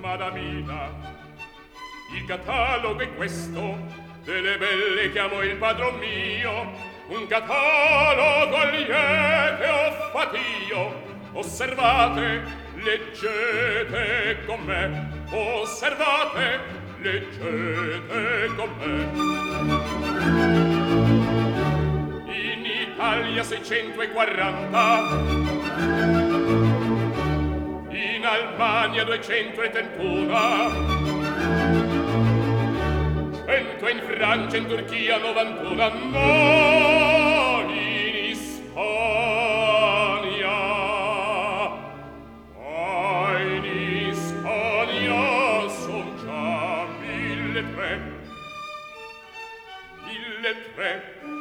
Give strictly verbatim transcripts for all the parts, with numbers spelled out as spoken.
madamina. Il catalogo è questo delle belle che amo il padron mio, un catalogo liete ho fatto io. Osservate, leggete con me, osservate, leggete con me. In Italia seicentoquaranta, in Albania duecentotrentuno, cento in Francia, in Turchia novantuno, no, in Ispania, ma in Ispania son già mille tre, mille tre,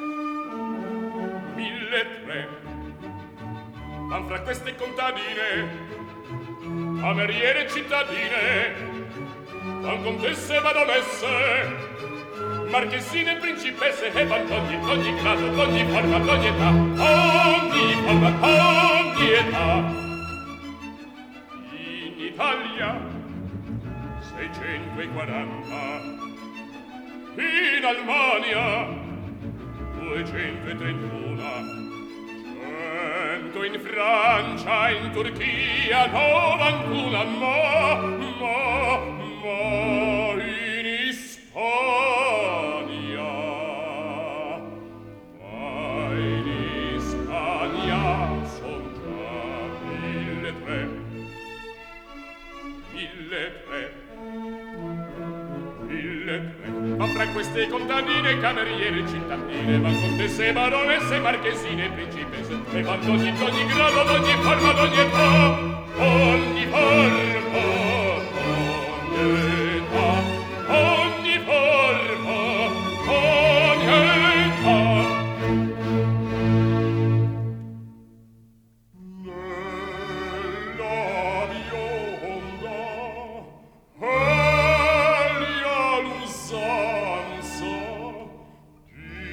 mille tre. Ma fra queste contadine, cameriere cittadine, con contesse e badonesse, marchesine, principesse e van d'ogni, d'ogni grado, d'ogni forma, d'ogni età, ogni forma, ogni età. In Italia seicentoquaranta, in Albania duecentotrentuno, cento in Francia, in Turchia novantuno, ma, ma, ma in Ispania, ma in Ispania son già mille tre, mille tre, mille tre. Ma fra queste contadine, cameriere, cittadine, van contesse, baronesse, marchesine, principesse, e van d'ogni, d'ogni grado, d'ogni forma, d'ogni età, ogni forma, ogni età, ogni forma, ogni età. Nella bionda elia l'usanza di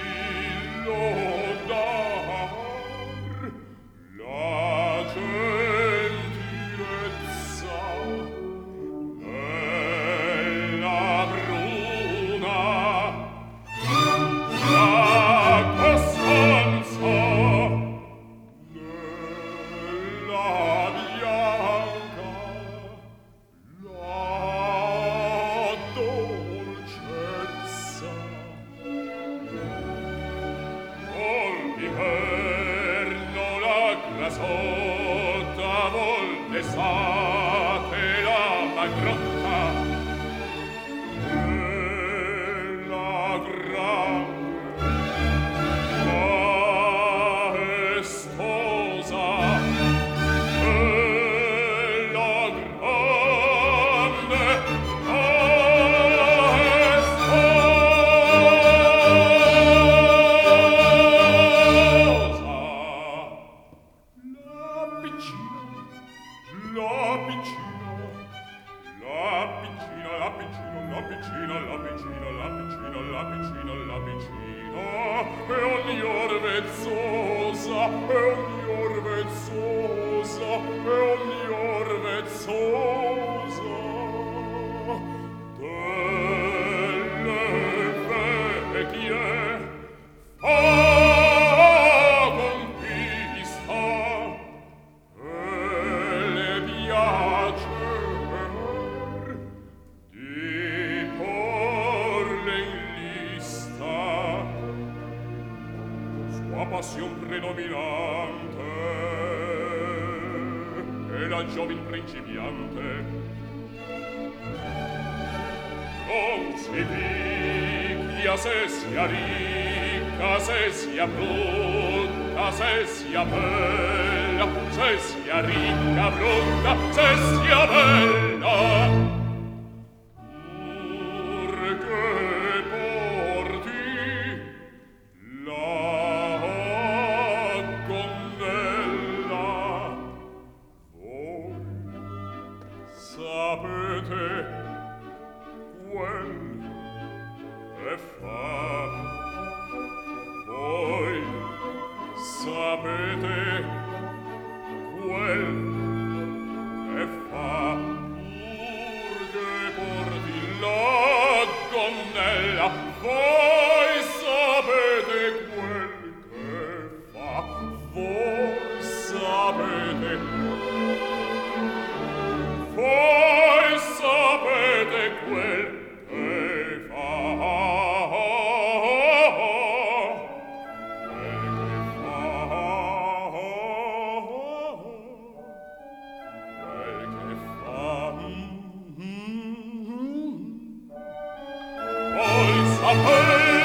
lodar la gentilezza nella bruna, la costanza nella bianca, la dolcezza. Col d'inverno la grasotta volte sate la magrotta e la grande maestosa e la grande maestosa. La piccina, la piccina, la piccina, la piccina, la piccina, la piccina, la piccina, la piccina, la piccina, e ogni or vezzosa, e ogni or vezzosa, e ogni or vezzosa, delle vecchie fa conquista, e le piacer di porle in lista. Sua passion predominante è la giovin principiante. Non si picchia se sia ricca, se sia brutta, se sia bella, se sia ricca, brutta, se sia bella. Purché porti la gonnella, voi sapete quel che fa, voi sapete quel che fa. Voi sapete quel che fa, voi sapete, voi sapete quel che fa, quel che fa, quel che fa. Voi sapete